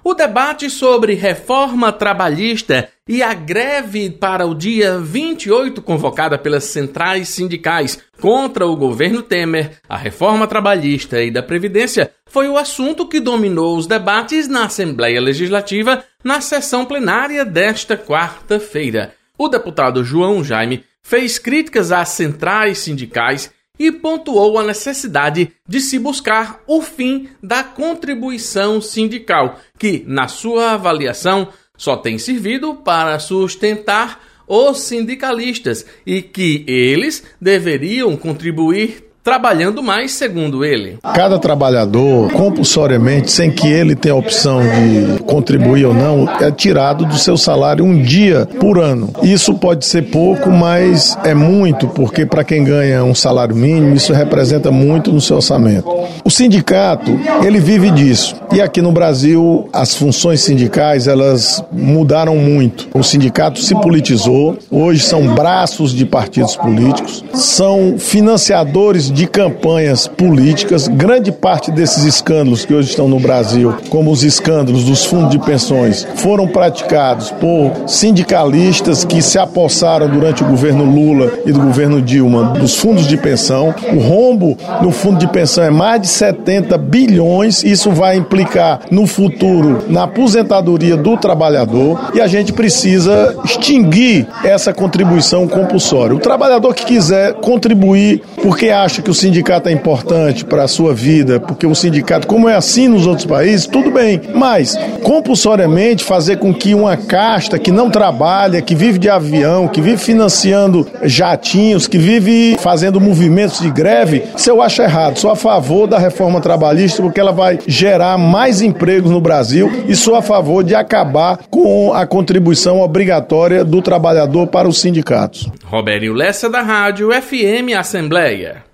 O debate sobre reforma trabalhista e a greve para o dia 28 convocada pelas centrais sindicais contra o governo Temer, a reforma trabalhista e da Previdência, foi o assunto que dominou os debates na Assembleia Legislativa na sessão plenária desta quarta-feira. O deputado João Jaime fez críticas às centrais sindicais e pontuou a necessidade de se buscar o fim da contribuição sindical, que, na sua avaliação, só tem servido para sustentar os sindicalistas e que eles deveriam contribuir trabalhando mais, segundo ele. Cada trabalhador, compulsoriamente, sem que ele tenha a opção de contribuir ou não, é tirado do seu salário um dia por ano. Isso pode ser pouco, mas é muito, porque para quem ganha um salário mínimo, isso representa muito no seu orçamento. O sindicato, ele vive disso. E aqui no Brasil, as funções sindicais, elas mudaram muito. O sindicato se politizou, hoje são braços de partidos políticos, são financiadores de campanhas políticas. Grande parte desses escândalos que hoje estão no Brasil, como os escândalos dos fundos de pensões, foram praticados por sindicalistas que se apossaram durante o governo Lula e do governo Dilma dos fundos de pensão. O rombo no fundo de pensão é mais de 70 bilhões. Isso vai implicar no futuro na aposentadoria do trabalhador e a gente precisa extinguir essa contribuição compulsória. O trabalhador que quiser contribuir porque acha que o sindicato é importante para a sua vida, porque o sindicato, como é assim nos outros países, tudo bem, mas compulsoriamente fazer com que uma casta que não trabalha, que vive de avião, que vive financiando jatinhos, que vive fazendo movimentos de greve, isso eu acho errado. Sou a favor da reforma trabalhista porque ela vai gerar mais empregos no Brasil e sou a favor de acabar com a contribuição obrigatória do trabalhador para os sindicatos. Robério Lessa, da Rádio FM Assembleia.